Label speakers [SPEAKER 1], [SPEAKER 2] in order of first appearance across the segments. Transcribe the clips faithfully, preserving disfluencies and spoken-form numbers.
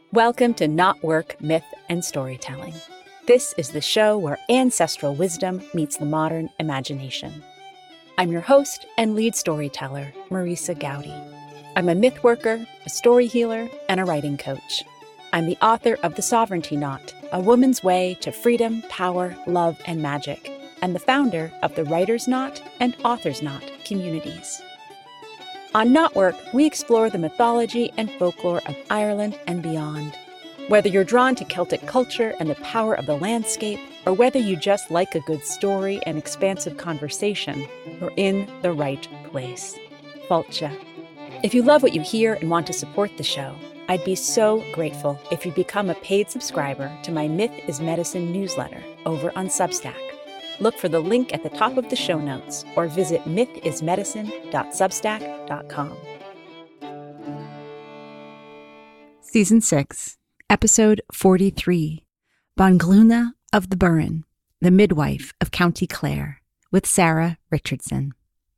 [SPEAKER 1] Welcome to Not Work, Myth, and Storytelling. This is the show where ancestral wisdom meets the modern imagination. I'm your host and lead storyteller, Marisa Gowdy. I'm a myth worker, a story healer, and a writing coach. I'm the author of The Sovereignty Knot, A Woman's Way to Freedom, Power, Love, and Magic, and the founder of the Writer's Knot and Author's Knot communities. On Not Work, we explore the mythology and folklore of Ireland and beyond. Whether you're drawn to Celtic culture and the power of the landscape, or whether you just like a good story and expansive conversation, you're in the right place. Falcha. If you love what you hear and want to support the show, I'd be so grateful if you become a paid subscriber to my Myth is Medicine newsletter over on Substack. Look for the link at the top of the show notes or visit myth is medicine dot substack dot com. Season six, Episode forty-three, Bongluna of the Burren, the Midwife of County Clare, with Sarah Richardson.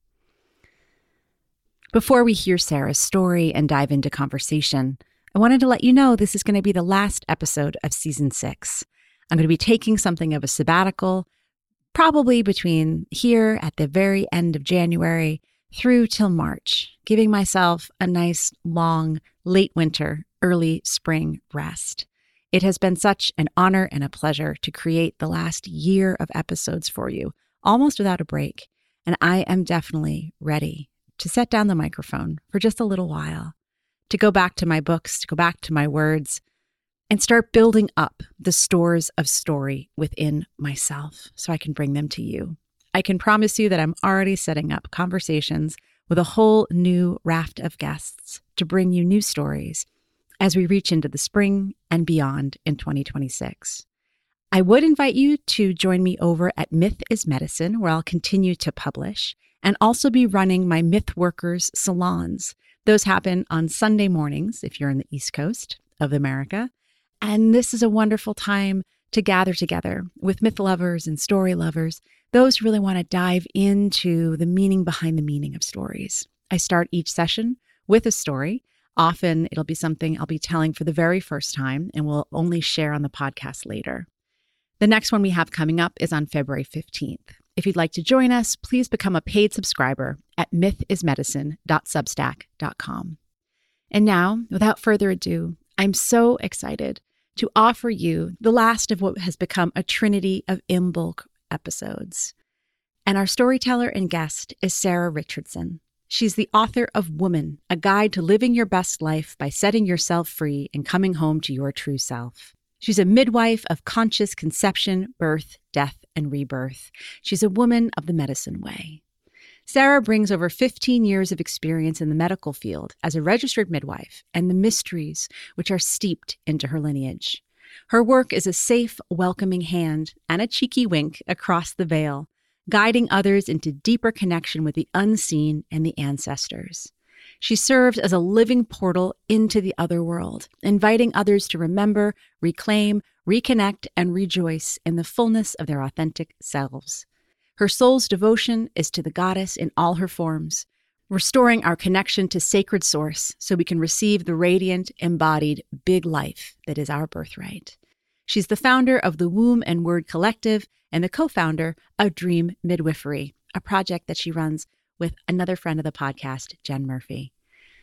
[SPEAKER 1] Before we hear Sarah's story and dive into conversation, I wanted to let you know this is going to be the last episode of Season six. I'm going to be taking something of a sabbatical, probably between here at the very end of January through till March, giving myself a nice, long, late winter, early spring rest. It has been such an honor and a pleasure to create the last year of episodes for you, almost without a break, and I am definitely ready to set down the microphone for just a little while, to go back to my books, to go back to my words, and start building up the stores of story within myself so I can bring them to you. I can promise you that I'm already setting up conversations with a whole new raft of guests to bring you new stories as we reach into the spring and beyond in twenty twenty-six. I would invite you to join me over at Myth is Medicine, where I'll continue to publish and also be running my Myth Workers salons. Those happen on Sunday mornings if you're in the East Coast of America. And this is a wonderful time to gather together with myth lovers and story lovers, those who really want to dive into the meaning behind the meaning of stories. I start each session with a story. Often it'll be something I'll be telling for the very first time and will only share on the podcast later. The next one we have coming up is on February fifteenth. If you'd like to join us, please become a paid subscriber at myth is medicine dot substack dot com. And now, without further ado, I'm so excited to offer you the last of what has become a trinity of Imbolc episodes. And our storyteller and guest is Sarah Richardson. She's the author of Woman, A Guide to Living Your Best Life by Setting Yourself Free and Coming Home to Your True Self. She's a midwife of conscious conception, birth, death, and rebirth. She's a woman of the medicine way. Sarah brings over fifteen years of experience in the medical field as a registered midwife and the mysteries which are steeped into her lineage. Her work is a safe, welcoming hand and a cheeky wink across the veil, guiding others into deeper connection with the unseen and the ancestors. She serves as a living portal into the other world, inviting others to remember, reclaim, reconnect, and rejoice in the fullness of their authentic selves. Her soul's devotion is to the goddess in all her forms, restoring our connection to sacred source so we can receive the radiant, embodied, big life that is our birthright. She's the founder of the Womb and Word Collective and the co-founder of Dream Midwifery, a project that she runs with another friend of the podcast, Jen Murphy.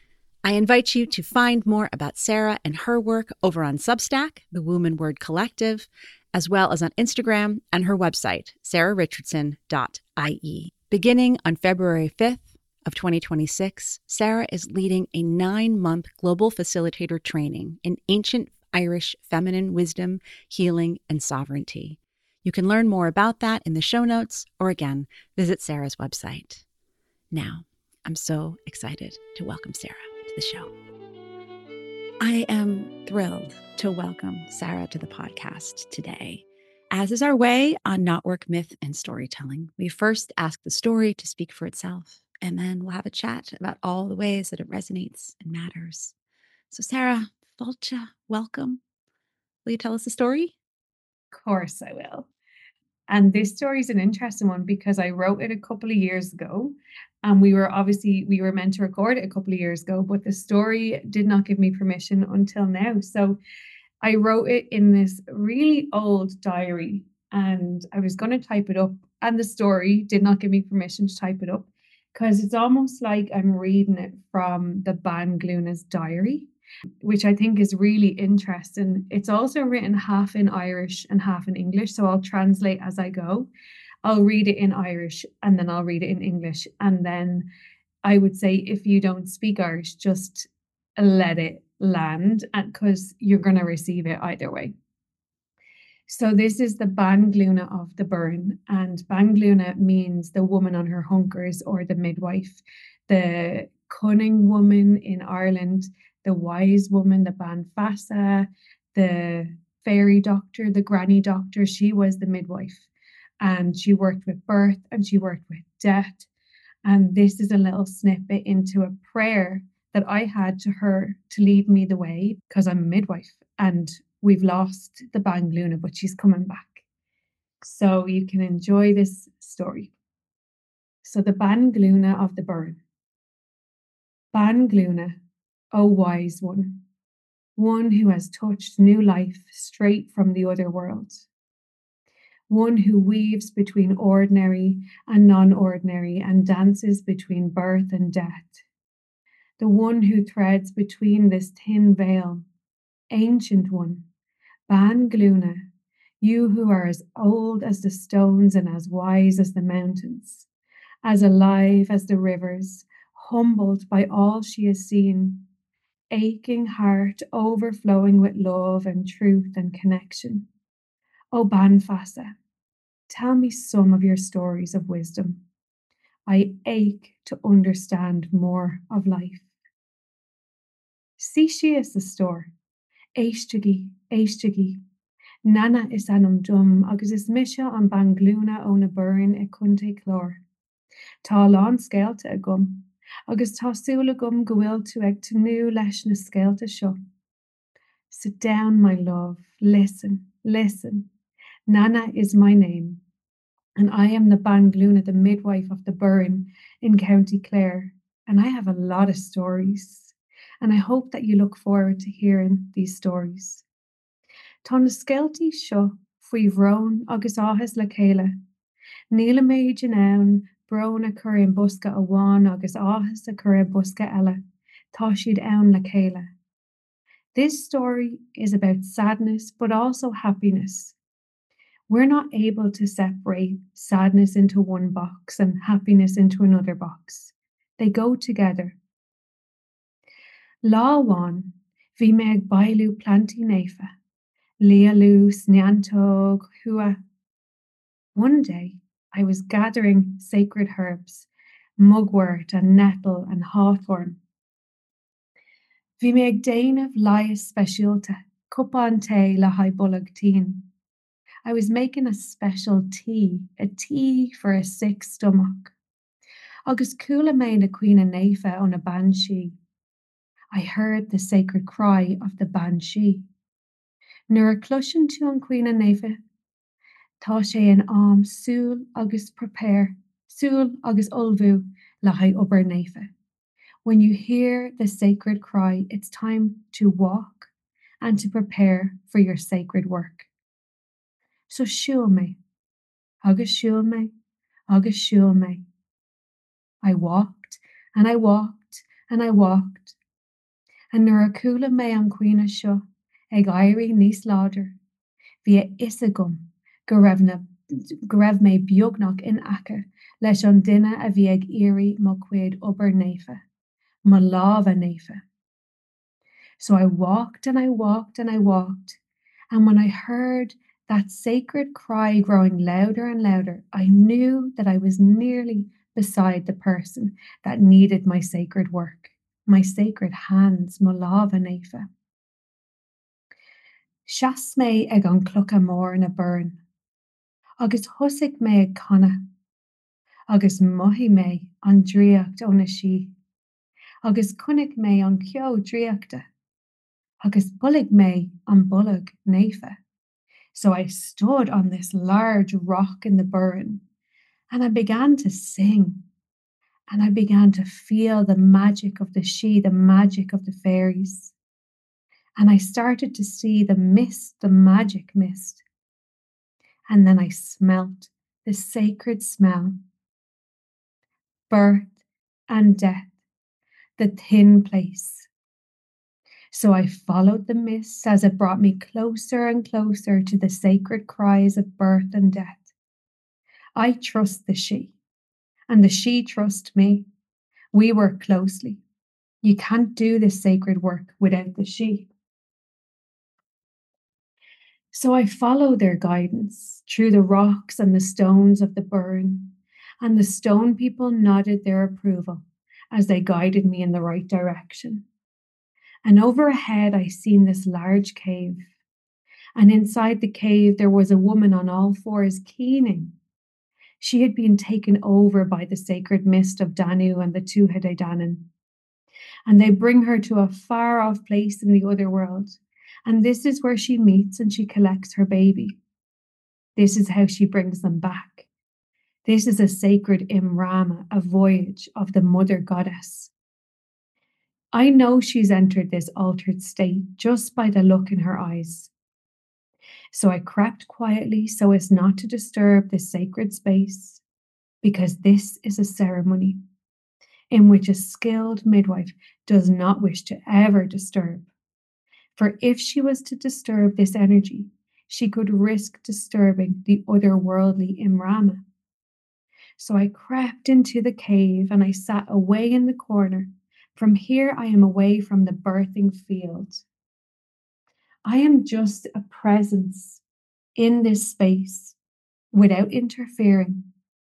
[SPEAKER 1] I invite you to find more about Sarah and her work over on Substack, the Womb and Word Collective, as well as on Instagram and her website, sarah richardson dot I E. Beginning on February fifth of twenty twenty-six, Sarah is leading a nine-month global facilitator training in ancient Irish feminine wisdom, healing, and sovereignty. You can learn more about that in the show notes, or again, visit Sarah's website. Now, I'm so excited to welcome Sarah to the show. I am thrilled to welcome Sarah to the podcast today. As is our way on Not Work, Myth, and Storytelling, we first ask the story to speak for itself, and then we'll have a chat about all the ways that it resonates and matters. So Sarah, Falcha, welcome. Will you tell us a story?
[SPEAKER 2] Of course I will. And this story is an interesting one because I wrote it a couple of years ago. And we were obviously we were meant to record it a couple of years ago, but the story did not give me permission until now. So I wrote it in this really old diary and I was going to type it up. And the story did not give me permission to type it up because it's almost like I'm reading it from the Bangluna's diary, which I think is really interesting. It's also written half in Irish and half in English. So I'll translate as I go. I'll read it in Irish and then I'll read it in English. And then I would say if you don't speak Irish, just let it land because you're going to receive it either way. So this is the Bangluna of the Burn, and Bangluna means the woman on her hunkers or the midwife, the cunning woman in Ireland, the wise woman, the Banfassa, the fairy doctor, the granny doctor. She was the midwife and she worked with birth and she worked with death. And this is a little snippet into a prayer that I had to her to lead me the way because I'm a midwife and we've lost the Bangluna, but she's coming back. So you can enjoy this story. So the Bangluna of the Burn. Bangluna, O wise one, one who has touched new life straight from the other world. One who weaves between ordinary and non-ordinary and dances between birth and death. The one who threads between this thin veil, ancient one, Bangluna, you who are as old as the stones and as wise as the mountains, as alive as the rivers, humbled by all she has seen, aching heart overflowing with love and truth and connection. O Banfassa, tell me some of your stories of wisdom. I ache to understand more of life. See she is the store. Éistigi, éistigi. Nana is anam dum, agus is misha an Bangluna ó na burn e cunte chlór. Tá lán scéalta a gum, agus tásúla gum go bhfuil tú ag tanú leis na scéalta seo. Sit down, my love, listen, listen. Nana is my name, and I am the Bangluna, the midwife of the burn in County Clare, and I have a lot of stories. And I hope that you look forward to hearing these stories. Tá na skelti seo faoi bhrón agus áthas le chéile. Níla méid in ann brón a chur in busca a bháin agus áthas a chur in busca eile. Tá siad ann le chéile. This story is about sadness but also happiness. We're not able to separate sadness into one box and happiness into another box. They go together. Láháin, bhí me ag bailú plantaí néfa, lealú sneantog hua. One day, I was gathering sacred herbs, mugwort and nettle and hawthorn. Bhí me ag déanamh laias speisialta, cupán té le haibullag teen. I was making a special tea, a tea for a sick stomach. Agus coola mé na cuina néfa on a banshee. I heard the sacred cry of the banshee. Nuair a clushan tú an cuina néfa, tá sé an am súl agus prepare, súl agus ulvu le hai ober néfa. When you hear the sacred cry, it's time to walk and to prepare for your sacred work. So siúil me, agus siúil me, agus siúil me. I walked and I walked and I walked. And nuair a coola mé an cuina seo ag éirí níos láidir, bhí isa gum go raibh na go raibh mé beagnach in aca leis an duine a bhí ag éirí mo cuid obair néfa, mo lámha néfa. So I walked and I walked and I walked, and when I heard that sacred cry growing louder and louder, I knew that I was nearly beside the person that needed my sacred work. My sacred hands, mo lámha néfa. Seas mé ag an clocha mór na burn, agus thosaigh mé ag conna, agus mothí mé an dríocht ó na sí, agus cunnig mé an cio dríochta, agus bullig mé an bullag néfa. So I stood on this large rock in the burn and I began to sing. And I began to feel the magic of the Sidhe, the magic of the fairies. And I started to see the mist, the magic mist. And then I smelt the sacred smell. Birth and death, the thin place. So I followed the mist as it brought me closer and closer to the sacred cries of birth and death. I trust the Sidhe, and the Sidhe trust me. We work closely. You can't do this sacred work without the Sidhe. So I followed their guidance through the rocks and the stones of the burn, and the stone people nodded their approval as they guided me in the right direction. And overhead I seen this large cave, and inside the cave there was a woman on all fours keening. She had been taken over by the sacred mist of Danu and the Tuatha Dé Danann, and they bring her to a far off place in the other world. And this is where she meets and she collects her baby. This is how she brings them back. This is a sacred Imrama, a voyage of the mother goddess. I know she's entered this altered state just by the look in her eyes. So I crept quietly so as not to disturb this sacred space, because this is a ceremony in which a skilled midwife does not wish to ever disturb. For if she was to disturb this energy, she could risk disturbing the otherworldly Imrama. So I crept into the cave and I sat away in the corner. From here, I am away from the birthing field. I am just a presence in this space without interfering.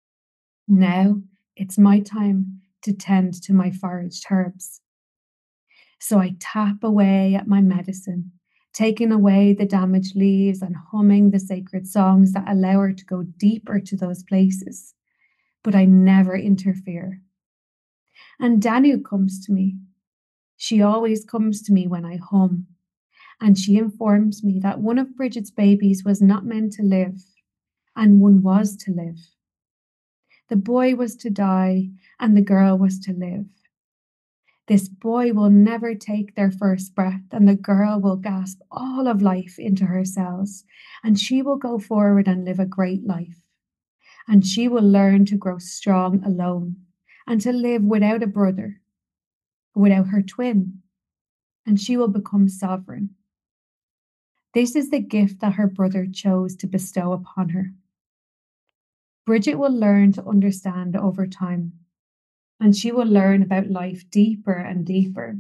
[SPEAKER 2] Now it's my time to tend to my foraged herbs. So I tap away at my medicine, taking away the damaged leaves and humming the sacred songs that allow her to go deeper to those places. But I never interfere. And Danu comes to me. She always comes to me when I hum, and she informs me that one of Bridget's babies was not meant to live, and one was to live. The boy was to die, and the girl was to live. This boy will never take their first breath, and the girl will gasp all of life into her cells, and she will go forward and live a great life. And she will learn to grow strong alone, and to live without a brother, without her twin, and she will become sovereign. This is the gift that her brother chose to bestow upon her. Bridget will learn to understand over time, and she will learn about life deeper and deeper.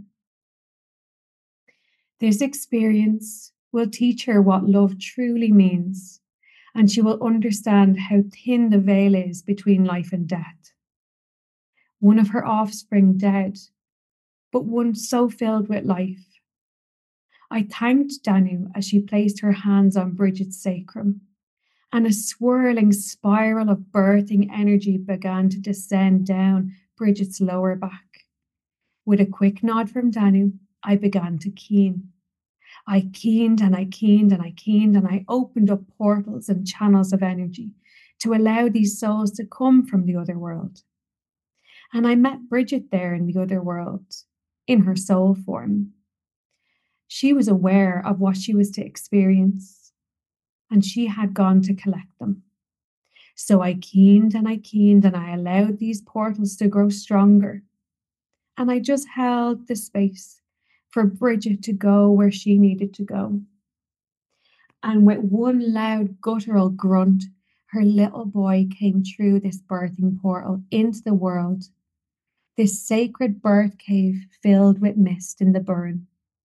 [SPEAKER 2] This experience will teach her what love truly means, and she will understand how thin the veil is between life and death. One of her offspring dead, but one so filled with life. I thanked Danu as she placed her hands on Bridget's sacrum, and a swirling spiral of birthing energy began to descend down Bridget's lower back. With a quick nod from Danu, I began to keen. I keened and I keened and I keened and I opened up portals and channels of energy to allow these souls to come from the other world. And I met Bridget there in the other world, in her soul form. She was aware of what she was to experience, and she had gone to collect them. So I keened and I keened and I allowed these portals to grow stronger. And I just held the space for Bridget to go where she needed to go. And with one loud guttural grunt, her little boy came through this birthing portal into the world, this sacred birth cave filled with mist in the burn.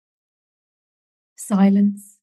[SPEAKER 2] Silence,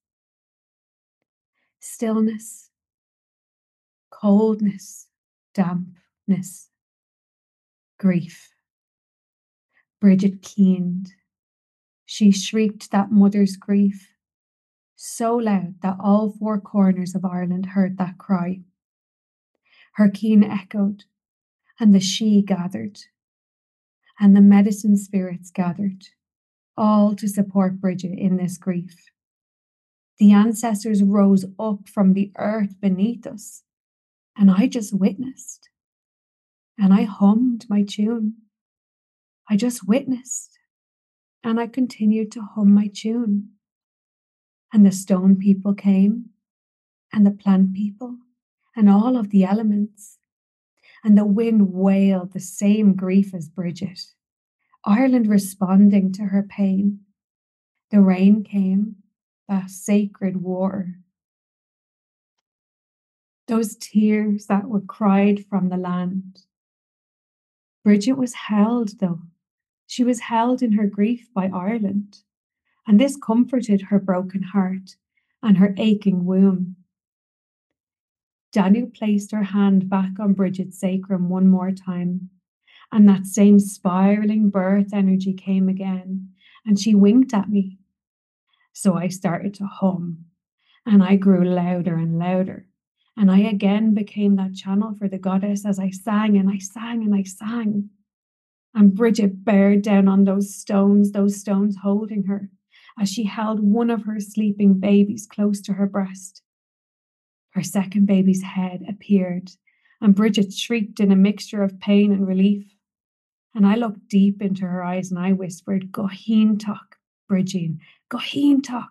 [SPEAKER 2] stillness, coldness, dampness, grief. Bridget keened. She shrieked that mother's grief, so loud that all four corners of Ireland heard that cry. Her keen echoed, and the Sidhe gathered, and the medicine spirits gathered, all to support Bridget in this grief. The ancestors rose up from the earth beneath us, and I just witnessed. And I hummed my tune. I just witnessed, and I continued to hum my tune. And the stone people came, and the plant people, and all of the elements. And the wind wailed the same grief as Bridget, Ireland responding to her pain. The rain came, that sacred water. Those tears that were cried from the land. Bridget was held, though. She was held in her grief by Ireland, and this comforted her broken heart and her aching womb. Danu placed her hand back on Bridget's sacrum one more time, and that same spiraling birth energy came again, and she winked at me. So I started to hum, and I grew louder and louder, and I again became that channel for the goddess as I sang and I sang and I sang. And Bridget bared down on those stones, those stones holding her, as she held one of her sleeping babies close to her breast. Her second baby's head appeared, and Bridget shrieked in a mixture of pain and relief. And I looked deep into her eyes and I whispered, Goheentok, Bridgine, Goheentok.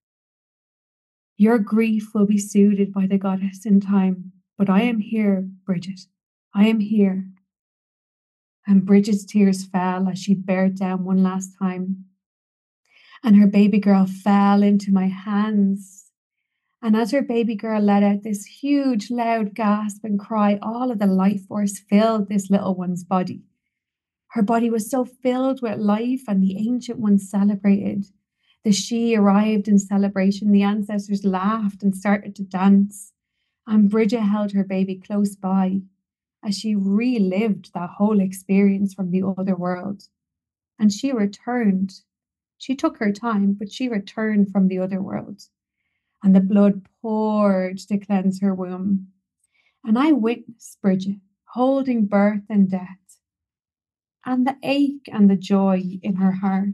[SPEAKER 2] Your grief will be soothed by the goddess in time, but I am here, Bridget. I am here. And Bridget's tears fell as she bared down one last time. And her baby girl fell into my hands. And as her baby girl let out this huge, loud gasp and cry, all of the life force filled this little one's body. Her body was so filled with life, and the ancient ones celebrated. The she arrived in celebration. The ancestors laughed and started to dance. And Bridget held her baby close by as she relived that whole experience from the other world. And she returned. She took her time, but she returned from the other world. And the blood poured to cleanse her womb. And I witnessed Bridget holding birth and death, and the ache and the joy in her heart.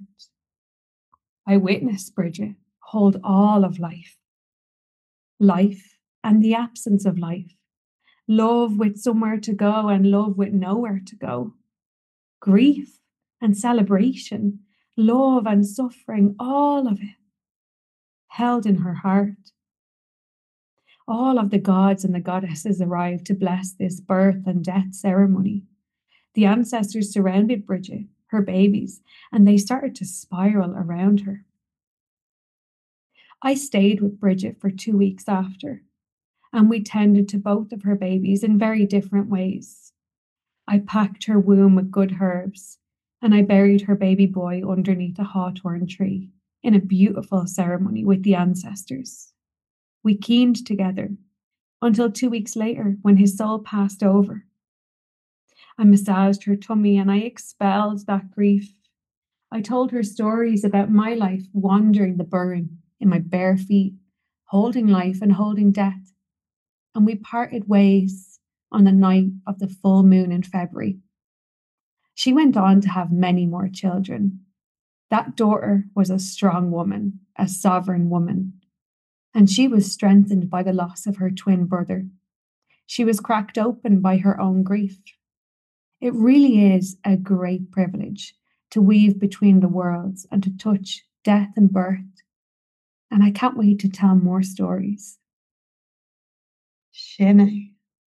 [SPEAKER 2] I witnessed Bridget hold all of life. Life and the absence of life. Love with somewhere to go and love with nowhere to go. Grief and celebration, love and suffering, all of it held in her heart. All of the gods and the goddesses arrived to bless this birth and death ceremony. The ancestors surrounded Bridget, her babies, and they started to spiral around her. I stayed with Bridget for two weeks after, and we tended to both of her babies in very different ways. I packed her womb with good herbs, and I buried her baby boy underneath a hawthorn tree in a beautiful ceremony with the ancestors. We keened together until two weeks later when his soul passed over. I massaged her tummy and I expelled that grief. I told her stories about my life wandering the burn in my bare feet, holding life and holding death. And we parted ways on the night of the full moon in February. She went on to have many more children. That daughter was a strong woman, a sovereign woman, and she was strengthened by the loss of her twin brother. She was cracked open by her own grief. It really is a great privilege to weave between the worlds and to touch death and birth. And I can't wait to tell more stories. Shinny.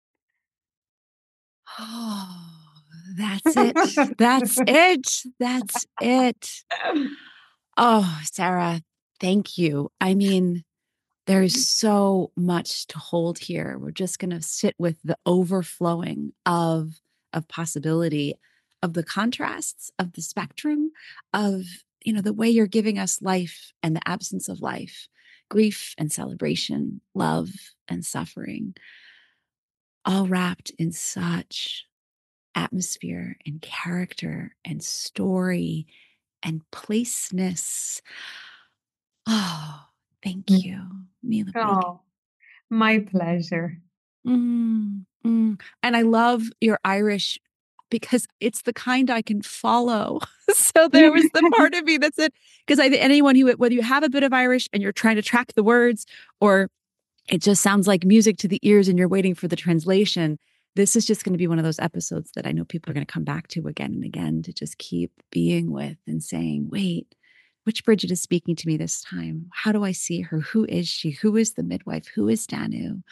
[SPEAKER 1] Oh, that's it. That's it. That's it. Oh, Sarah, thank you. I mean, there's so much to hold here. We're just going to sit with the overflowing of, of possibility, of the contrasts, of the spectrum, of, you know, the way you're giving us life and the absence of life, grief and celebration, love and suffering, all wrapped in such atmosphere and character and story and placeness. Oh, thank you, Mila.
[SPEAKER 2] Oh, my pleasure.
[SPEAKER 1] Mm, mm. And I love your Irish because it's the kind I can follow. So there was the part of me that said, because I anyone who, whether you have a bit of Irish and you're trying to track the words, or it just sounds like music to the ears and you're waiting for the translation, this is just going to be one of those episodes that I know people are going to come back to again and again to just keep being with and saying, wait, which Bridget is speaking to me this time? How do I see her? Who is she? Who is the midwife? Who is Danu?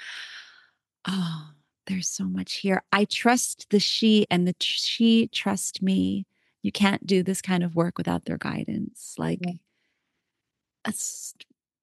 [SPEAKER 1] Oh, there's so much here. I trust the she, and the tr- she trust me. You can't do this kind of work without their guidance. Like,
[SPEAKER 2] Yeah.
[SPEAKER 1] that's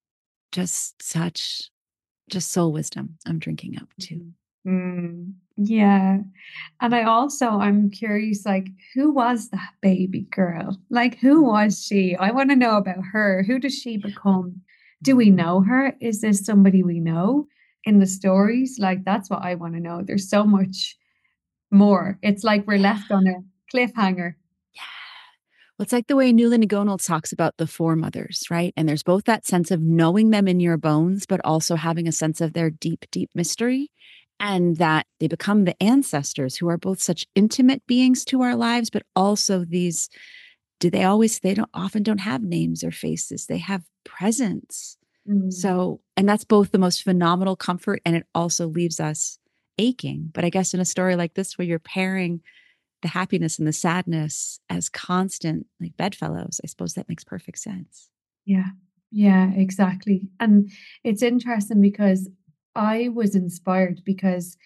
[SPEAKER 1] just such, just soul wisdom I'm drinking up to.
[SPEAKER 2] Mm, yeah. And I also, I'm curious, like, who was that baby girl? Like, who was she? I want to know about her. Who does she become? Do we know her? Is this somebody we know in the stories? Like, that's what I want to know. There's so much more. It's like we're
[SPEAKER 1] Yeah.
[SPEAKER 2] left on a cliffhanger.
[SPEAKER 1] Yeah. Well, it's like the way Nuala Nagonal talks about the foremothers, right? And there's both that sense of knowing them in your bones, but also having a sense of their deep, deep mystery. And that they become the ancestors who are both such intimate beings to our lives, but also these, do they always, they don't often don't have names or faces. They have presence.
[SPEAKER 2] Mm,
[SPEAKER 1] So, and that's both the most phenomenal comfort, and it also leaves us aching. But I guess in a story like this, where you're pairing the happiness and the sadness as constant, like bedfellows, I suppose that makes perfect sense.
[SPEAKER 2] yeah. Yeah, exactly. And it's interesting because I was inspired because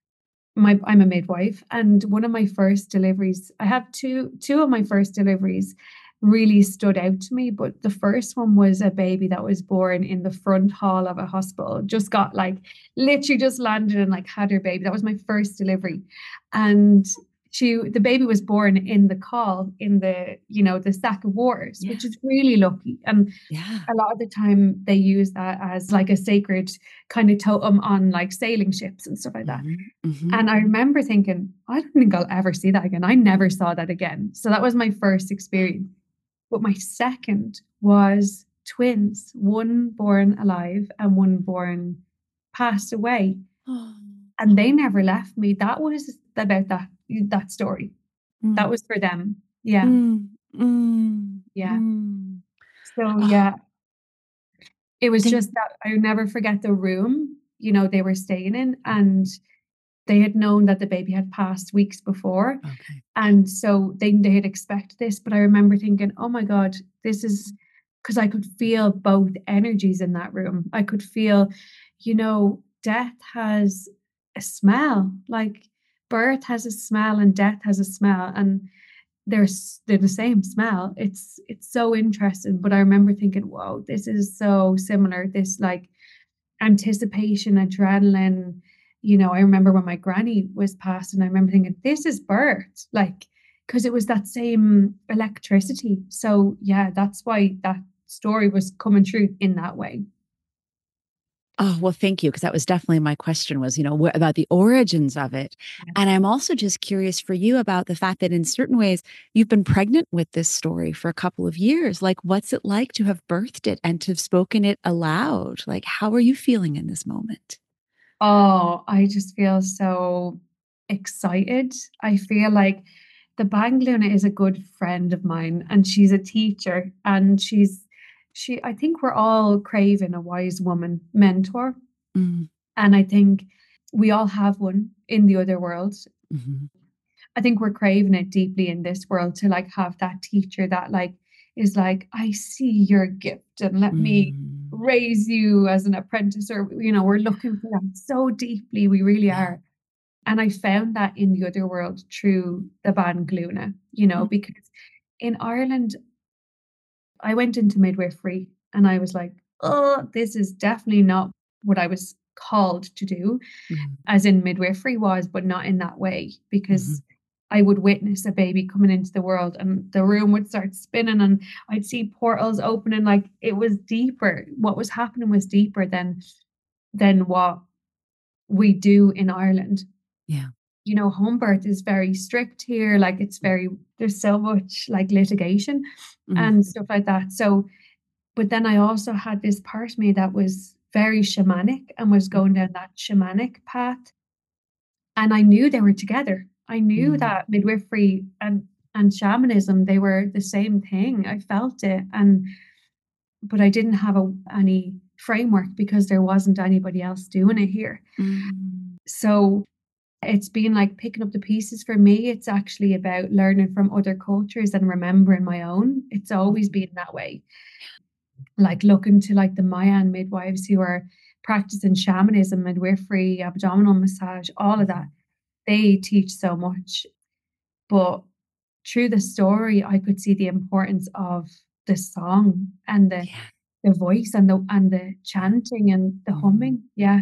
[SPEAKER 2] my I'm a midwife, and one of my first deliveries, I have two two of my first deliveries really stood out to me, but the first one was a baby that was born in the front hall of a hospital. Just got like literally just landed and like had her baby. That was my first delivery. And she the baby was born in the call in the, you know, the sack of waters,
[SPEAKER 1] Yeah.
[SPEAKER 2] which is really lucky. And
[SPEAKER 1] Yeah.
[SPEAKER 2] a lot of the time they use that as like a sacred kind of totem on like sailing ships and stuff like that.
[SPEAKER 1] Mm-hmm. Mm-hmm.
[SPEAKER 2] And I remember thinking, I don't think I'll ever see that again. I never saw that again. So that was my first experience. But my second was twins, one born alive and one born passed away.
[SPEAKER 1] Oh.
[SPEAKER 2] And they never left me. That was about that that story. That
[SPEAKER 1] Mm,
[SPEAKER 2] was for them. Yeah.
[SPEAKER 1] mm, mm,
[SPEAKER 2] Yeah.
[SPEAKER 1] mm.
[SPEAKER 2] So
[SPEAKER 1] Oh,
[SPEAKER 2] yeah, it was
[SPEAKER 1] thank.
[SPEAKER 2] just that I would never forget the room, you know, they were staying in, and they had known that the baby had passed weeks before.
[SPEAKER 1] Okay.
[SPEAKER 2] And so they they had expected this, but I remember thinking, oh my God, this is because I could feel both energies in that room. I could feel, you know, death has a smell, like birth has a smell and death has a smell, and they're s- they're the same smell. It's it's so interesting. But I remember thinking, whoa, this is so similar. This like anticipation, adrenaline. You know, I remember when my granny was passed, and I remember thinking, this is birth, like, because it was that same electricity. So, yeah, that's why that story was coming true in that way.
[SPEAKER 1] Oh, well, thank you. Because that was definitely my question was, you know, wh- about the origins of it.
[SPEAKER 2] Yeah.
[SPEAKER 1] And I'm also just curious for you about the fact that in certain ways you've been pregnant with this story for a couple of years. Like, what's it like to have birthed it and to have spoken it aloud? Like, how are you feeling in this moment?
[SPEAKER 2] Oh, I just feel so excited. I feel like the Bangluna is a good friend of mine, and she's a teacher, and she's she I think we're all craving a wise woman mentor.
[SPEAKER 1] Mm,
[SPEAKER 2] And I think we all have one in the other world.
[SPEAKER 1] mhm,
[SPEAKER 2] I think we're craving it deeply in this world to like have that teacher that like is like, I see your gift and let me
[SPEAKER 1] mm.
[SPEAKER 2] raise you as an apprentice, or you know, we're looking for that so deeply. We really
[SPEAKER 1] Yeah.
[SPEAKER 2] are. And I found that in the other world through the Ban Gluna, you know,
[SPEAKER 1] Mm,
[SPEAKER 2] because in Ireland, I went into midwifery and I was like, oh, this is definitely not what I was called to do,
[SPEAKER 1] mm,
[SPEAKER 2] as in midwifery was, but not in that way,
[SPEAKER 1] mhm.
[SPEAKER 2] because I would witness a baby coming into the world and the room would start spinning and I'd see portals opening. Like it was deeper. What was happening was deeper than than what we do in Ireland.
[SPEAKER 1] Yeah.
[SPEAKER 2] You know, home birth is very strict here. Like it's very, there's so much like litigation
[SPEAKER 1] Mm,
[SPEAKER 2] and stuff like that. So, but then I also had this part of me that was very shamanic and was
[SPEAKER 1] mm,
[SPEAKER 2] going down that shamanic path. And I knew they were together. I knew
[SPEAKER 1] Mm.
[SPEAKER 2] that midwifery and and shamanism, they were the same thing. I felt it, and but I didn't have a any framework because there wasn't anybody else doing it here.
[SPEAKER 1] Mm.
[SPEAKER 2] So it's been like picking up the pieces for me. It's actually about learning from other cultures and remembering my own. It's always been that way. Like looking to like the Mayan midwives who are practicing shamanism, midwifery, abdominal massage, all of that. They teach so much. But through the story, I could see the importance of the song and the
[SPEAKER 1] Yeah.
[SPEAKER 2] the voice and the and the chanting and the
[SPEAKER 1] Mm.
[SPEAKER 2] humming. Yeah.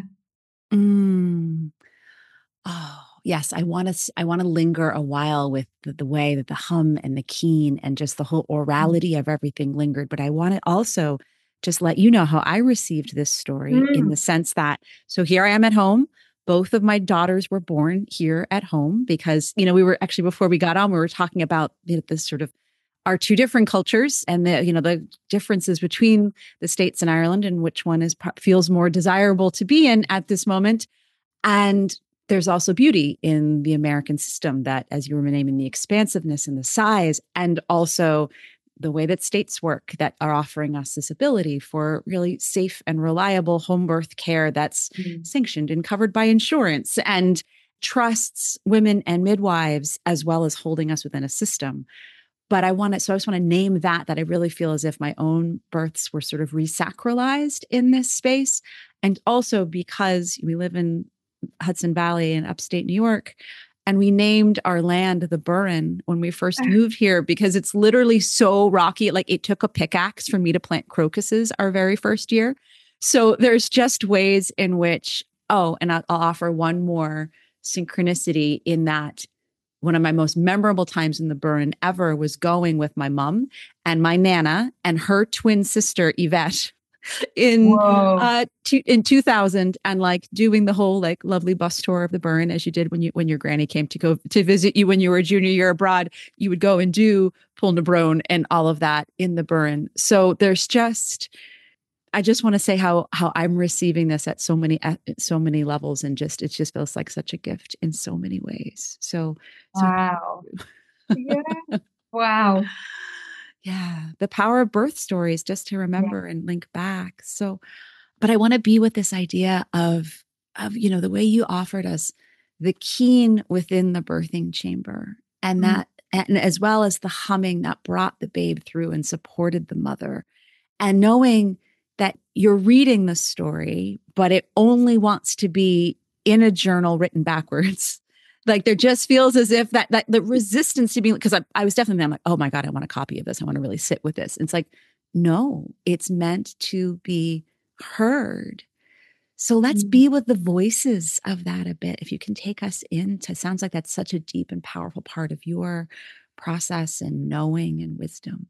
[SPEAKER 1] Mm. Oh, yes. I want to, I want to linger a while with the, the way that the hum and the keen and just the whole orality of everything lingered. But I want to also just let you know how I received this story in the
[SPEAKER 2] Mm.
[SPEAKER 1] sense that, so here I am at home. Both of my daughters were born here at home because, you know, we were actually, before we got on, we were talking about, you know, this sort of our two different cultures and the, you know, the differences between the States and Ireland and which one is feels more desirable to be in at this moment. And there's also beauty in the American system that, as you were naming, the expansiveness and the size, and also the way that states work that are offering us this ability for really safe and reliable home birth care that's
[SPEAKER 2] Mm.
[SPEAKER 1] sanctioned and covered by insurance and trusts women and midwives, as well as holding us within a system. But I want to, so I just want to name that, that I really feel as if my own births were sort of resacralized in this space. And also because we live in Hudson Valley in upstate New York, and we named our land the Burren when we first moved here because it's literally so rocky. Like it took a pickaxe for me to plant crocuses our very first year. So there's just ways in which, oh, and I'll, I'll offer one more synchronicity in that one of my most memorable times in the Burren ever was going with my mom and my Nana and her twin sister, Yvette, in
[SPEAKER 2] Whoa.
[SPEAKER 1] uh two, in two thousand, and like doing the whole like lovely bus tour of the Burren as you did when you when your granny came to go to visit you when you were a junior year abroad. You would go and do Pull na Brone and all of that in the Burren. So there's just, I just want to say how how I'm receiving this at so many at so many levels, and just it just feels like such a gift in so many ways. So so
[SPEAKER 2] Wow. Yeah. Wow.
[SPEAKER 1] yeah, the power of birth stories just to
[SPEAKER 2] Yeah.
[SPEAKER 1] remember and link back. So, but I want to be with this idea of of you know the way you offered us the keen within the birthing chamber, and
[SPEAKER 2] Mm.
[SPEAKER 1] that, and as well as the humming that brought the babe through and supported the mother, and knowing that you're reading the story, but it only wants to be in a journal written backwards. Like there just feels as if that, that the resistance to being, because I, I was definitely, I'm like, oh my God, I want a copy of this. I want to really sit with this. And it's like, no, it's meant to be heard. So let's
[SPEAKER 2] Mm.
[SPEAKER 1] be with the voices of that a bit. If you can take us into, sounds like that's such a deep and powerful part of your process and knowing and wisdom.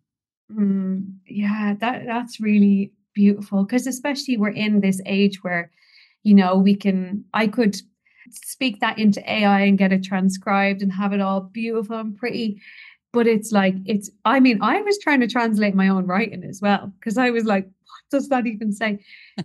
[SPEAKER 2] Mm. Yeah, that that's really beautiful because especially we're in this age where, you know, we can I could speak that into A I and get it transcribed and have it all beautiful and pretty. But it's like it's I mean, I was trying to translate my own writing as well because I was like, what does that even say?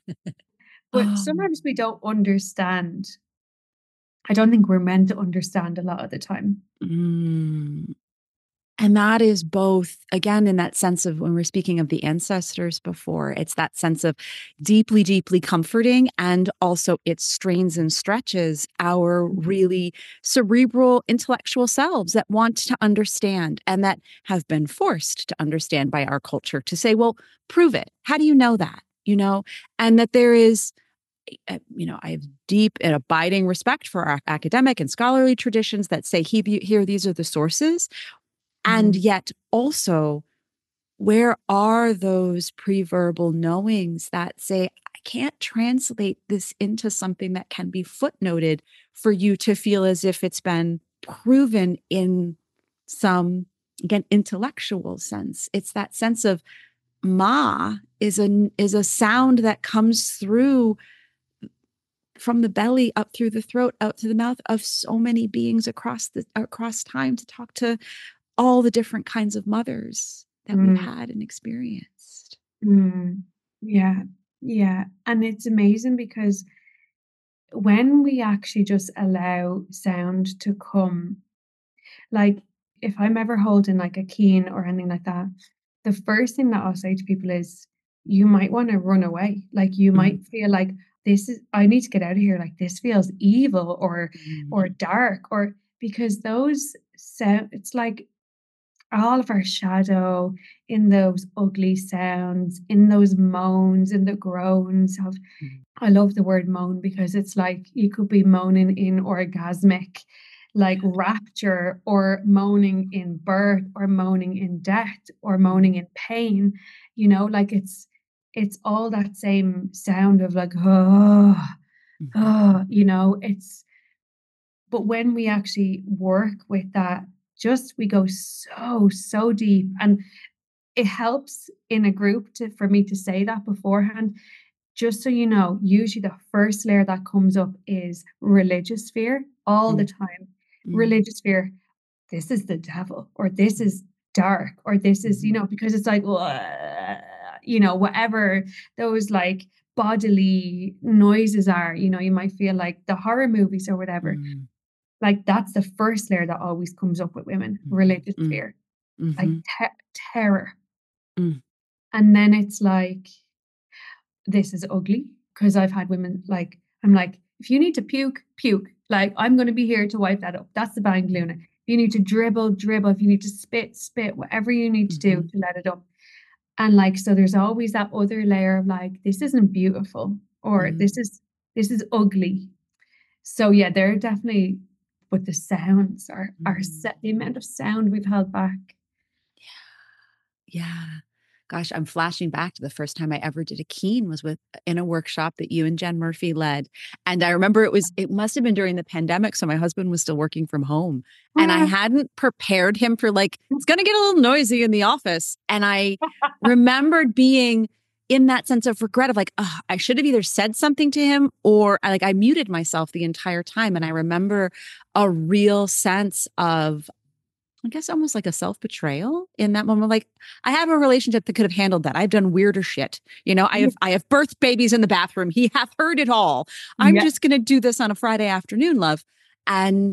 [SPEAKER 2] But
[SPEAKER 1] Oh.
[SPEAKER 2] sometimes we don't understand. I don't think we're meant to understand a lot of the time.
[SPEAKER 1] Mm. And that is both, again, in that sense of when we're speaking of the ancestors before, it's that sense of deeply, deeply comforting. And also it strains and stretches our really cerebral, intellectual selves that want to understand and that have been forced to understand by our culture to say, well, prove it. How do you know that? You know, and that there is, uh, you know, I have deep and abiding respect for our academic and scholarly traditions that say, he, here, these are the sources. And
[SPEAKER 2] Mm.
[SPEAKER 1] yet also, where are those pre-verbal knowings that say, I can't translate this into something that can be footnoted for you to feel as if it's been proven in some, again, intellectual sense. It's that sense of ma is a, is a sound that comes through from the belly up through the throat, out to the mouth of so many beings across the across time to talk to all the different kinds of mothers that we've
[SPEAKER 2] Mm.
[SPEAKER 1] had and experienced.
[SPEAKER 2] Mm. Yeah. Yeah. And it's amazing because when we actually just allow sound to come Like if I'm ever holding like a keen or anything like that, the first thing that I'll say to people is you might want to run away. Like you
[SPEAKER 1] Mm,
[SPEAKER 2] might feel like this is I need to get out of here. Like this feels evil or
[SPEAKER 1] mm,
[SPEAKER 2] or dark or because those sound it's like all of our shadow in those ugly sounds, in those moans, in the groans of
[SPEAKER 1] mm,
[SPEAKER 2] I love the word moan because it's like you could be moaning in orgasmic, like rapture, or moaning in birth, or moaning in death, or
[SPEAKER 1] mm,
[SPEAKER 2] moaning in pain. You know, like it's it's all that same sound of like, oh,
[SPEAKER 1] mhm,
[SPEAKER 2] oh, you know, it's but when we actually work with that, just we go so, so deep. And it helps in a group to for me to say that beforehand just so you know, usually the first layer that comes up is religious fear all the
[SPEAKER 1] mm,
[SPEAKER 2] time.
[SPEAKER 1] mm,
[SPEAKER 2] Religious fear, this is the devil, or this is dark, or this is, you
[SPEAKER 1] mhm,
[SPEAKER 2] know, because it's like, "Ugh," you know, whatever those like bodily noises are, you know, you might feel like the horror movies or whatever.
[SPEAKER 1] mm,
[SPEAKER 2] Like that's the first layer that always comes up with women,
[SPEAKER 1] mm,
[SPEAKER 2] religious
[SPEAKER 1] mm,
[SPEAKER 2] fear, like
[SPEAKER 1] mhm,
[SPEAKER 2] te- terror.
[SPEAKER 1] mm,
[SPEAKER 2] And then it's like, this is ugly because I've had women like I'm like, if you need to puke, puke. Like I'm going to be here to wipe that up. That's the bang
[SPEAKER 1] mm,
[SPEAKER 2] Luna. If you need to dribble, dribble. If you need to spit, spit. Whatever you need to do
[SPEAKER 1] mhm,
[SPEAKER 2] to let it up. And like so, there's always that other layer of like, this isn't beautiful, or
[SPEAKER 1] mm,
[SPEAKER 2] this is this is ugly. So yeah, they're definitely. But the sounds are are
[SPEAKER 1] mm.
[SPEAKER 2] set. The amount of sound we've held back.
[SPEAKER 1] Yeah. Gosh, I'm flashing back to the first time I ever did a keen was with in a workshop that you and Jen Murphy led. And I remember it was it must have been during the pandemic, so my husband was still working from home. And I hadn't prepared him for like, it's gonna get a little noisy in the office. And I remembered being in that sense of regret of like, oh, I should have either said something to him or I like I muted myself the entire time. And I remember a real sense of I guess almost like a self-betrayal in that moment. Like, I have a relationship that could have handled that. I've done weirder shit. You know, I have I have birthed babies in the bathroom. He hath heard it all. I'm
[SPEAKER 2] Yeah.
[SPEAKER 1] just gonna do this on a Friday afternoon, love. And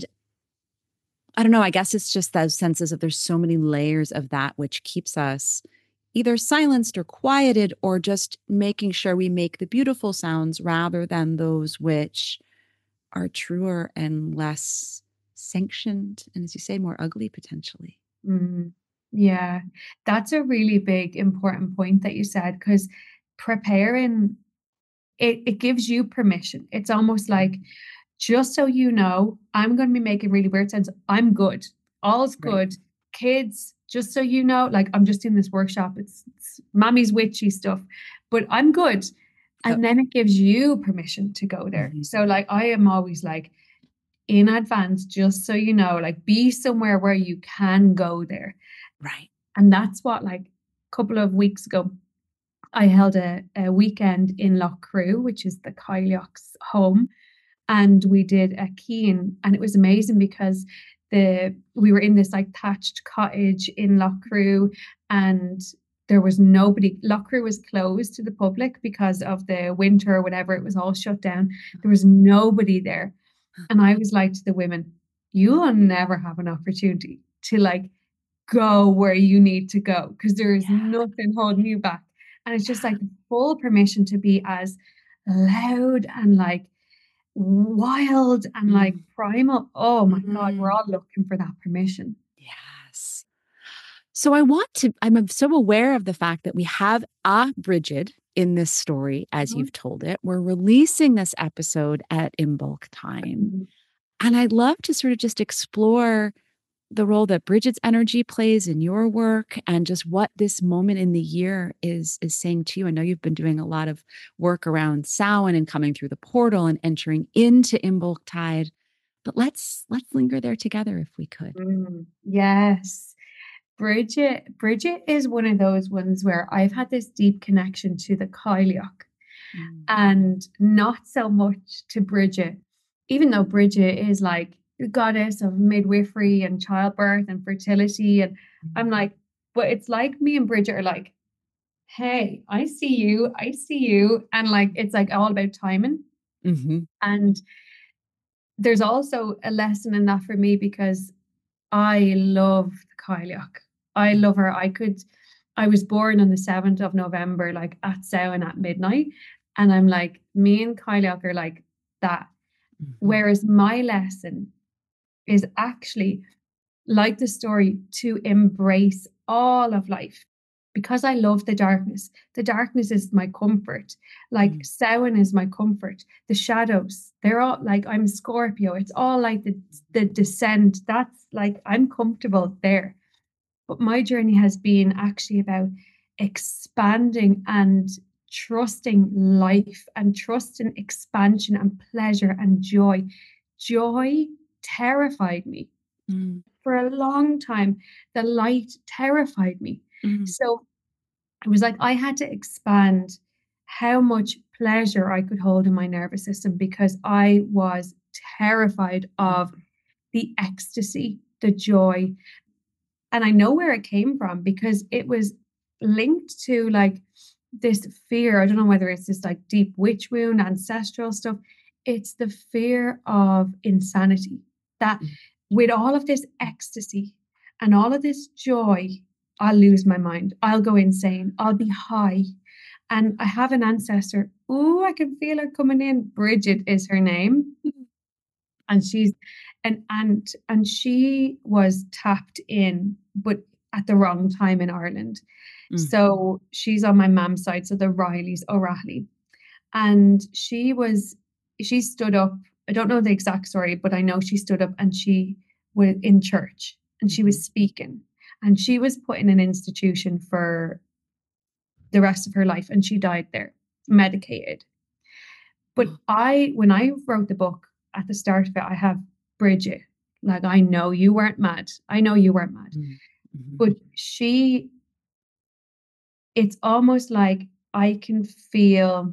[SPEAKER 1] I don't know, I guess it's just those senses of there's so many layers of that which keeps us either silenced or quieted or just making sure we make the beautiful sounds rather than those which are truer and less sanctioned and as you say, more ugly potentially.
[SPEAKER 2] Mhm. Yeah, that's a really big important point that you said because preparing it it gives you permission. It's almost like just so you know, I'm going to be making really weird sounds. I'm good. All's
[SPEAKER 1] Right.
[SPEAKER 2] good. Kids, just so you know, like I'm just in this workshop. It's, it's mommy's witchy stuff, but I'm good.
[SPEAKER 1] Yep.
[SPEAKER 2] And then it gives you permission to go there.
[SPEAKER 1] Mhm.
[SPEAKER 2] So like I am always like in advance, just so you know, like be somewhere where you can go there.
[SPEAKER 1] Right.
[SPEAKER 2] And that's what, like, a couple of weeks ago, I held a, a weekend in Lough Crew, which is the Coilioch's home, and we did a keen, and it was amazing because the we were in this like thatched cottage in Lough Crew, and there was nobody. Lough Crew was closed to the public because of the winter or whatever. It was all shut down. There was nobody there, and I was like to the women, "You will never have an opportunity to like." Go where you need to go because there is
[SPEAKER 1] Yeah.
[SPEAKER 2] nothing holding you back. And it's just
[SPEAKER 1] Yeah.
[SPEAKER 2] like full permission to be as loud and like wild and like
[SPEAKER 1] Mm.
[SPEAKER 2] primal. Oh my God, we're
[SPEAKER 1] Mm.
[SPEAKER 2] all looking for that permission.
[SPEAKER 1] Yes. So I want to, I'm so aware of the fact that we have a Bridget in this story as
[SPEAKER 2] Mhm.
[SPEAKER 1] you've told it. We're releasing this episode at Imbolc time.
[SPEAKER 2] Mhm.
[SPEAKER 1] And I'd love to sort of just explore the role that Bridget's energy plays in your work and just what this moment in the year is is saying to you. I know you've been doing a lot of work around Samhain and coming through the portal and entering into Imbolc tide, but let's let's linger there together if we could.
[SPEAKER 2] Mm, yes. Bridget, Bridget is one of those ones where I've had this deep connection to the Coilioch
[SPEAKER 1] Mm,
[SPEAKER 2] and not so much to Bridget, even though Bridget is like the goddess of midwifery and childbirth and fertility. And I'm
[SPEAKER 1] mm,
[SPEAKER 2] like, but it's like me and Bridget are like, hey, I see you, I see you. And like, it's like all about timing.
[SPEAKER 1] mhm,
[SPEAKER 2] And there's also a lesson in that for me because I love the Cailleach. I love her. I could, I was born on the seventh of November, like at Samhain at midnight. And I'm like, me and Cailleach are like that.
[SPEAKER 1] Mhm.
[SPEAKER 2] Whereas my lesson is actually like the story to embrace all of life because I love the darkness. The darkness is my comfort. Like
[SPEAKER 1] Mm.
[SPEAKER 2] Samhain is my comfort. The shadows, they're all like, I'm Scorpio. It's all like the, the descent. That's like, I'm comfortable there. But my journey has been actually about expanding and trusting life and trusting expansion and pleasure and joy. Joy terrified me
[SPEAKER 1] Mm.
[SPEAKER 2] for a long time. The light terrified me.
[SPEAKER 1] Mm.
[SPEAKER 2] So it was like I had to expand how much pleasure I could hold in my nervous system because I was terrified of the ecstasy, the joy. And I know where it came from because it was linked to like this fear. I don't know whether it's this like deep witch wound, ancestral stuff. It's the fear of insanity that
[SPEAKER 1] Mm.
[SPEAKER 2] with all of this ecstasy and all of this joy, I'll lose my mind. I'll go insane. I'll be high. And I have an ancestor. Oh, I can feel her coming in. Bridget is her name. And she's an aunt, and she was tapped in, but at the wrong time in Ireland.
[SPEAKER 1] Mm.
[SPEAKER 2] So she's on my mum's side, so the Rileys, O'Reilly. And she was, she stood up. I don't know the exact story, but I know she stood up and she was in church and she was speaking. And she was put in an institution for the rest of her life and she died there, medicated. But I, when I wrote the book at the start of it, I have Bridget. Like, I know you weren't mad. I know you weren't mad.
[SPEAKER 1] Mm-hmm.
[SPEAKER 2] But she, it's almost like I can feel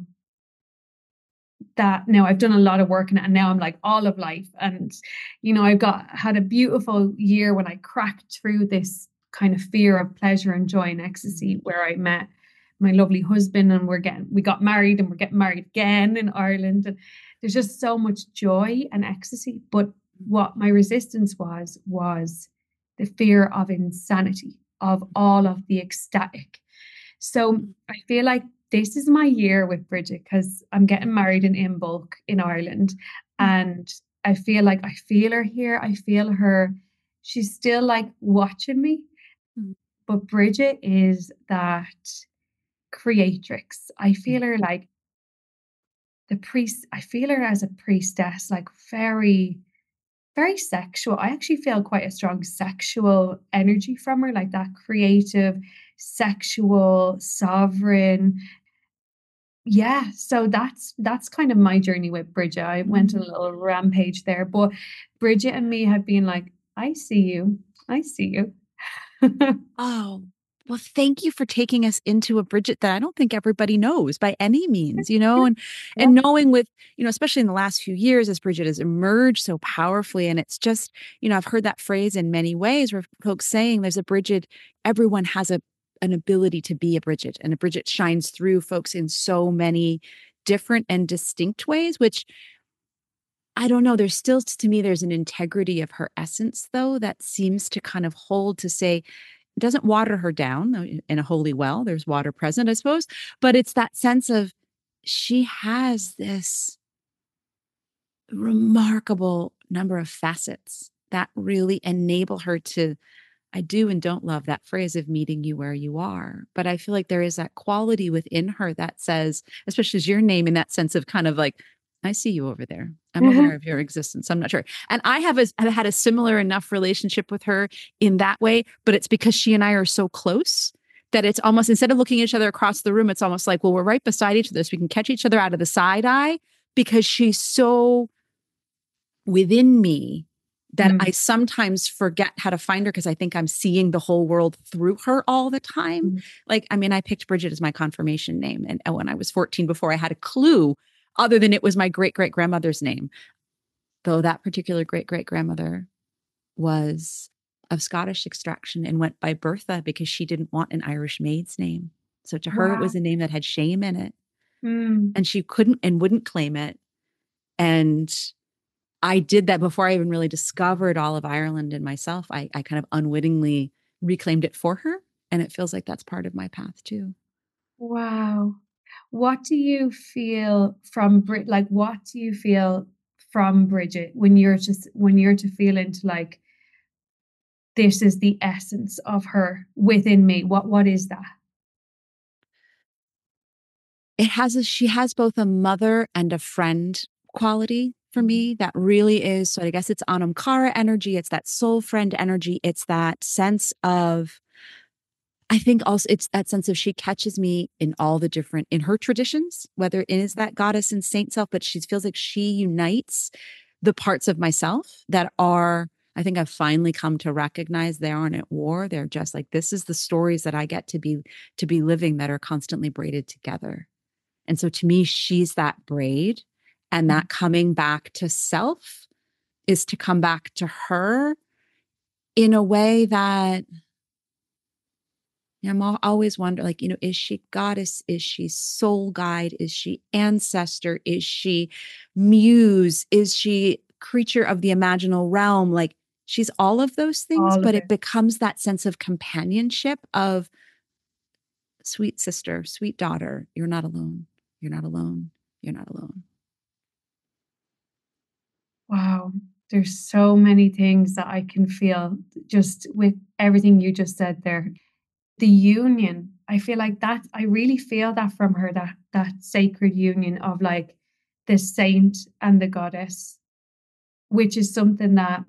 [SPEAKER 2] that now I've done a lot of work in it and now I'm like all of life. And, you know, I've got, had a beautiful year when I cracked through this kind of fear of pleasure and joy and ecstasy where I met my lovely husband and we're getting, we got married and we're getting married again in Ireland. And there's just so much joy and ecstasy. But what my resistance was, was the fear of insanity, of all of the ecstatic. So I feel like this is my year with Bridget because I'm getting married in Imbolc in Ireland. And I feel like I feel her here. I feel her. She's still like watching me. But Bridget is that creatrix. I feel her like the priest. I feel her as a priestess, like very, very sexual. I actually feel quite a strong sexual energy from her, like that creative, sexual, sovereign. Yeah, so that's that's kind of my journey with Bridget. I went on a little rampage there, but Bridget and me have been like, I see you. I see you.
[SPEAKER 1] Oh, well, thank you for taking us into a Bridget that I don't think everybody knows by any means, you know, and
[SPEAKER 2] Yeah.
[SPEAKER 1] and knowing with, you know, especially in the last few years as Bridget has emerged so powerfully. And it's just, you know, I've heard that phrase in many ways where folks saying there's a Bridget, everyone has a an ability to be a Bridget, and a Bridget shines through folks in so many different and distinct ways, which I don't know. There's still, to me, there's an integrity of her essence, though, that seems to kind of hold to say, it doesn't water her down in a holy well. There's water present, I suppose. But it's that sense of she has this remarkable number of facets that really enable her to, I do and don't love that phrase of meeting you where you are. But I feel like there is that quality within her that says, especially as your name in that sense of kind of like, I see you over there. I'm aware of your existence. I'm not sure. And I have a, I've had a similar enough relationship with her in that way, but it's because she and I are so close that it's almost, instead of looking at each other across the room, it's almost like, well, we're right beside each other so we can catch each other out of the side eye because she's so within me that
[SPEAKER 2] Mm.
[SPEAKER 1] I sometimes forget how to find her because I think I'm seeing the whole world through her all the time.
[SPEAKER 2] Mm.
[SPEAKER 1] Like, I mean, I picked Bridget as my confirmation name. And when I was fourteen, before I had a clue, other than it was my great great grandmother's name, though that particular great great grandmother was of Scottish extraction and went by Bertha because she didn't want an Irish maid's name. So to her, it
[SPEAKER 2] Wow.
[SPEAKER 1] was a name that had shame in it.
[SPEAKER 2] Mm.
[SPEAKER 1] And she couldn't and wouldn't claim it. And I did that before I even really discovered all of Ireland in myself. I, I kind of unwittingly reclaimed it for her. And it feels like that's part of my path too.
[SPEAKER 2] Wow. What do you feel from Brit like what do you feel from Bridget when you're just when you're to feel into like this is the essence of her within me? What what is that?
[SPEAKER 1] It has a, she has both a mother and a friend quality for
[SPEAKER 2] Mhm.
[SPEAKER 1] me that really is. So I guess it's Anam Cara energy. It's that soul friend energy. It's that sense of, I think also it's that sense of she catches me in all the different, in her traditions, whether it is that goddess and saint self, but she feels like she unites the parts of myself that are, I think I've finally come to recognize they aren't at war. They're just like, this is the stories that I get to be, to be living that are constantly braided together. And so to me, she's that braid, and that coming back to self is to come back to her in a way that I'm always wonder, like, you know, is she goddess? Is she soul guide? Is she ancestor? Is she muse? Is she creature of the imaginal realm? Like, she's all of those things,
[SPEAKER 2] All of
[SPEAKER 1] but it
[SPEAKER 2] it.
[SPEAKER 1] becomes that sense of companionship of sweet sister, sweet daughter. You're not alone. You're not alone. You're not alone.
[SPEAKER 2] Wow. There's so many things that I can feel just with everything you just said there. The union, I feel like that I really feel that from her, that that sacred union of like the saint and the goddess, which is something that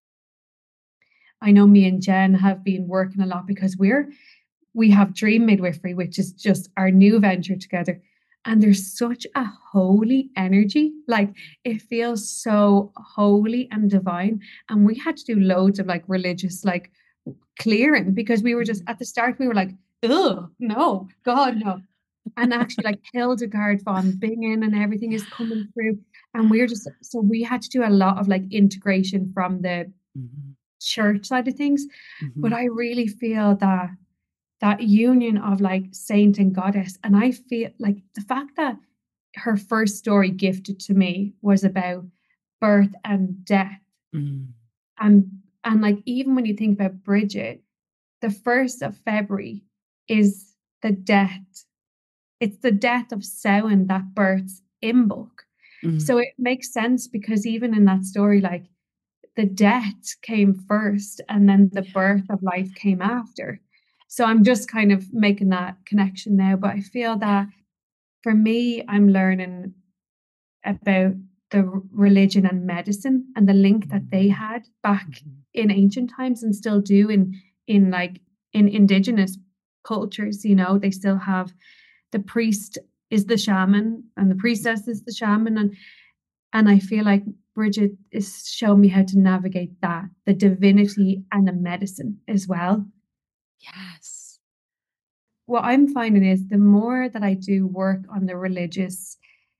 [SPEAKER 2] I know me and Jen have been working a lot because we're we have Dream Midwifery, which is just our new venture together. And there's such a holy energy. Like it feels so holy and divine. And we had to do loads of like religious like clearing because we were just at the start, we were like, oh no, God, no. And actually like Hildegard von Bingen and everything is coming through. And we're just so we had to do a lot of like integration from the
[SPEAKER 1] Mm-hmm.
[SPEAKER 2] church side of things.
[SPEAKER 1] Mm-hmm.
[SPEAKER 2] But I really feel that that union of like saint and goddess. And I feel like the fact that her first story gifted to me was about birth and death.
[SPEAKER 1] Mm-hmm.
[SPEAKER 2] And and like even when you think about Bridget, the first of February is the death. It's the death of Samhain that births Imbolc.
[SPEAKER 1] Mm-hmm.
[SPEAKER 2] So it makes sense because even in that story, like the death came first and then the birth of life came after. So I'm just kind of making that connection now. But I feel that for me, I'm learning about the religion and medicine and the link that they had back
[SPEAKER 1] Mm-hmm.
[SPEAKER 2] in ancient times and still do in in like in indigenous cultures. You know, they still have the priest is the shaman and the priestess is the shaman, and and I feel like Bridget is showing me how to navigate that, the divinity and the medicine as well.
[SPEAKER 1] Yes.
[SPEAKER 2] What I'm finding is the more that I do work on the religious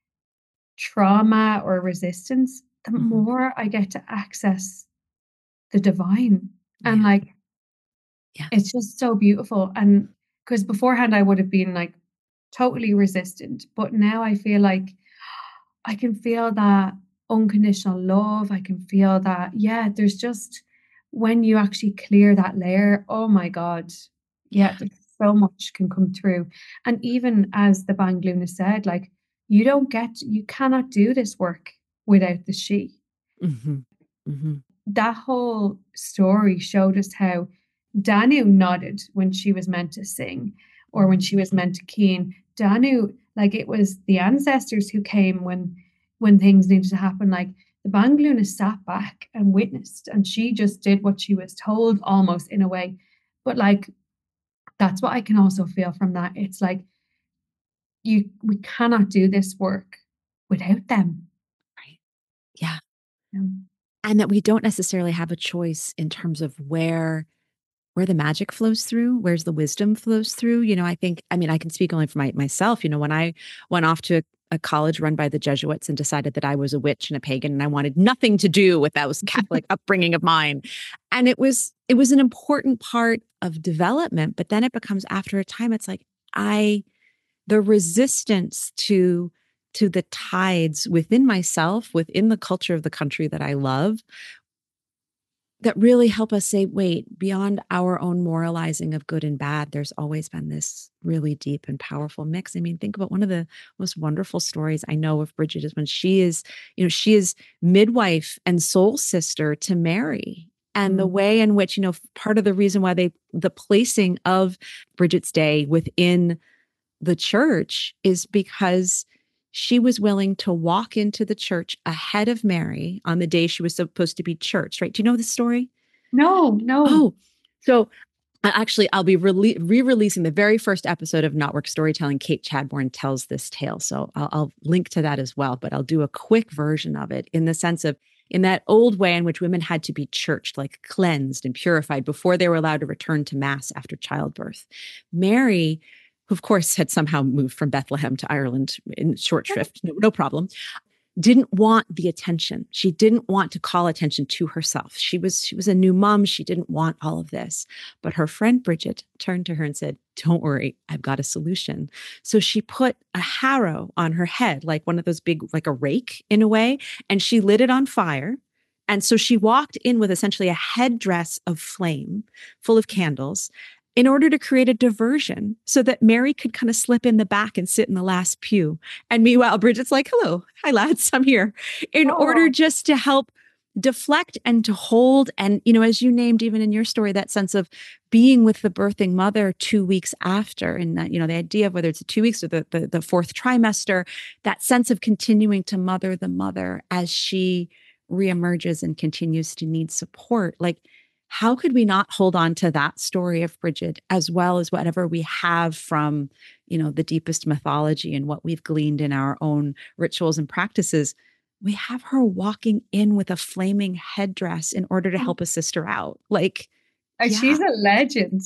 [SPEAKER 2] trauma or resistance, the
[SPEAKER 1] Mm-hmm.
[SPEAKER 2] more I get to access the divine. And
[SPEAKER 1] Yeah.
[SPEAKER 2] like,
[SPEAKER 1] Yeah.
[SPEAKER 2] it's just so beautiful. And because beforehand I would have been like totally resistant, but now I feel like I can feel that unconditional love. I can feel that, yeah, there's just when you actually clear that layer, oh my God, yeah,
[SPEAKER 1] Yeah.
[SPEAKER 2] there's so much can come through. And even as the Bangluna said, like, you don't get, you cannot do this work without the she.
[SPEAKER 1] Mm-hmm. Mm-hmm.
[SPEAKER 2] That whole story showed us how Danu nodded when she was meant to sing or when she was meant to keen. Danu, like it was the ancestors who came when when things needed to happen. Like the Bangluna sat back and witnessed, and she just did what she was told almost in a way. But like that's what I can also feel from that. It's like you we cannot do this work without them.
[SPEAKER 1] Right. Yeah.
[SPEAKER 2] Um,
[SPEAKER 1] And that we don't necessarily have a choice in terms of where where the magic flows through, where's the wisdom flows through. You know, I think, I mean, I can speak only for my, myself. You know, when I went off to a, a college run by the Jesuits and decided that I was a witch and a pagan and I wanted nothing to do with that was Catholic upbringing of mine. And it was, it was an important part of development, but then it becomes after a time, it's like, I, the resistance to to the tides within myself, within the culture of the country that I love, that really help us say, wait, beyond our own moralizing of good and bad, there's always been this really deep and powerful mix. I mean, think about one of the most wonderful stories I know of Bridget is when she is, you know, she is midwife and soul sister to Mary. And the way in which, you know, part of the reason why they, the placing of Bridget's Day within the church is because she was willing to walk into the church ahead of Mary on the day she was supposed to be churched, right? Do you know this story?
[SPEAKER 2] No, no.
[SPEAKER 1] Oh, so actually, I'll be re- re-releasing the very first episode of Knotwork Storytelling. Kate Chadbourne tells this tale. So I'll, I'll link to that as well, but I'll do a quick version of it in the sense of in that old way in which women had to be churched, like cleansed and purified before they were allowed to return to Mass after childbirth. Mary, who of course had somehow moved from Bethlehem to Ireland in short shrift, no, no problem, didn't want the attention. She didn't want to call attention to herself. She was, she was a new mom. She didn't want all of this. But her friend Bridget turned to her and said, don't worry, I've got a solution. So she put a harrow on her head, like one of those big, like a rake in a way, and she lit it on fire. And so she walked in with essentially a headdress of flame full of candles in order to create a diversion so that Mary could kind of slip in the back and sit in the last pew. And meanwhile, Bridget's like, hello, hi lads, I'm here. In oh. order just to help deflect and to hold. And, you know, as you named even in your story, that sense of being with the birthing mother two weeks after, and that, you know, the idea of whether it's the two weeks or the, the, the fourth trimester, that sense of continuing to mother the mother as she reemerges and continues to need support. Like, how could we not hold on to that story of Bridget as well as whatever we have from, you know, the deepest mythology and what we've gleaned in our own rituals and practices? We have her walking in with a flaming headdress in order to help a sister out. Like,
[SPEAKER 2] and yeah. She's a legend.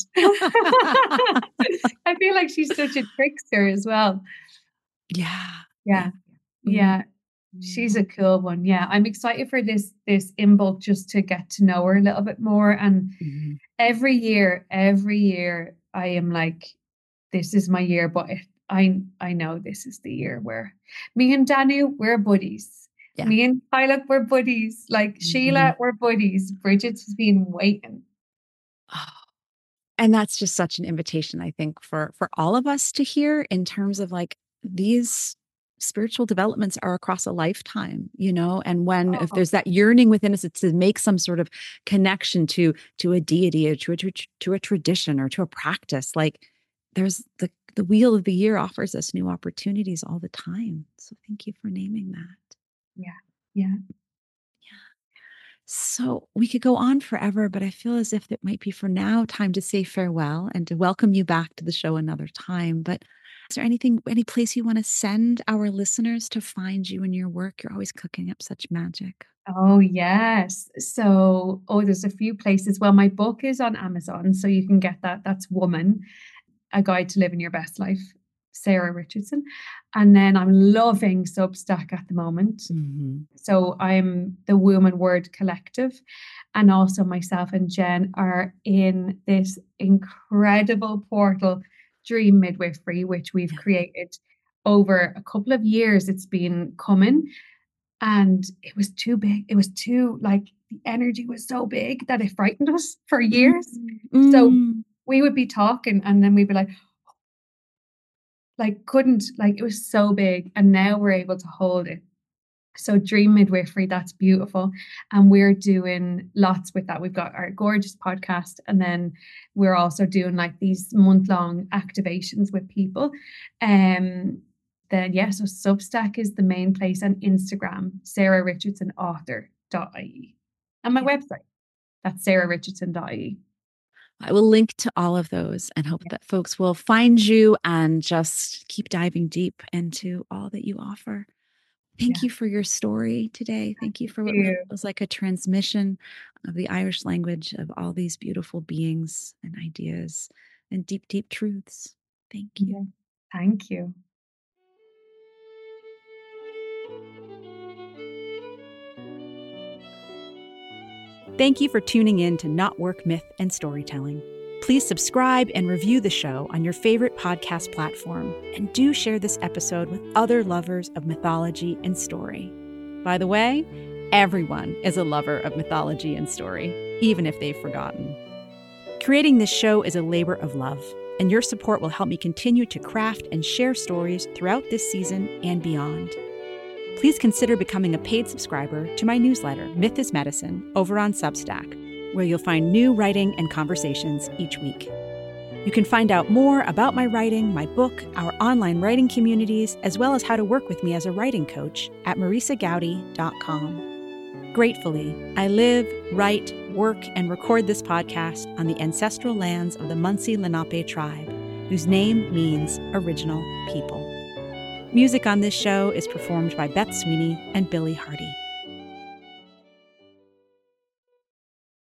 [SPEAKER 2] I feel like she's such a trickster as well.
[SPEAKER 1] Yeah.
[SPEAKER 2] Yeah. Yeah. yeah. She's a cool one. Yeah. I'm excited for this, this in bulk just to get to know her a little bit more. And mm-hmm. every year, every year I am like, this is my year, but I, I know this is the year where me and Danu, we're buddies. Yeah. Me and Kyla, we're buddies. Like mm-hmm. Sheila, we're buddies. Bridget's been waiting.
[SPEAKER 1] Oh. And that's just such an invitation, I think, for, for all of us to hear in terms of like these spiritual developments are across a lifetime, you know, and when, oh. if there's that yearning within us, it's to make some sort of connection to, to a deity or to a, to a tradition or to a practice. Like there's the, the wheel of the year offers us new opportunities all the time. So thank you for naming that.
[SPEAKER 2] Yeah. Yeah.
[SPEAKER 1] So we could go on forever, but I feel as if it might be for now time to say farewell and to welcome you back to the show another time. But is there anything, any place you want to send our listeners to find you and your work? You're always cooking up such magic.
[SPEAKER 2] Oh, yes. So, oh, there's a few places. Well, my book is on Amazon, so you can get that. That's Woman, A Guide to Living Your Best Life, Sarah Richardson. And then I'm loving Substack at the moment. Mm-hmm. So I'm the Woman Word Collective. And also myself and Jen are in this incredible portal, Dream Midwifery, which we've yeah. created over a couple of years. It's been coming and it was too big. It was too, like, the energy was so big that it frightened us for years. Mm-hmm. So we would be talking and then we'd be like, like couldn't, like it was so big. And now we're able to hold it. So Dream Midwifery, that's beautiful. And we're doing lots with that. We've got our gorgeous podcast. And then we're also doing like these month-long activations with people. Um, then, yeah, so Substack is the main place, and Instagram, sarah richardson author dot I E. And my yeah. website, that's sarah richardson dot I E.
[SPEAKER 1] I will link to all of those and hope yeah. that folks will find you and just keep diving deep into all that you offer. Thank yeah. you for your story today. Thank you for what you. was like a transmission of the Irish language of all these beautiful beings and ideas and deep, deep truths. Thank you.
[SPEAKER 2] Yeah. Thank you.
[SPEAKER 1] Thank you for tuning in to Knotwork Myth and Storytelling. Please subscribe and review the show on your favorite podcast platform, and do share this episode with other lovers of mythology and story. By the way, everyone is a lover of mythology and story, even if they've forgotten. Creating this show is a labor of love, and your support will help me continue to craft and share stories throughout this season and beyond. Please consider becoming a paid subscriber to my newsletter, Myth is Medicine, over on Substack, where you'll find new writing and conversations each week. You can find out more about my writing, my book, our online writing communities, as well as how to work with me as a writing coach at marisa gowdy dot com. Gratefully, I live, write, work, and record this podcast on the ancestral lands of the Munsee Lenape tribe, whose name means original people. Music on this show is performed by Beth Sweeney and Billy Hardy.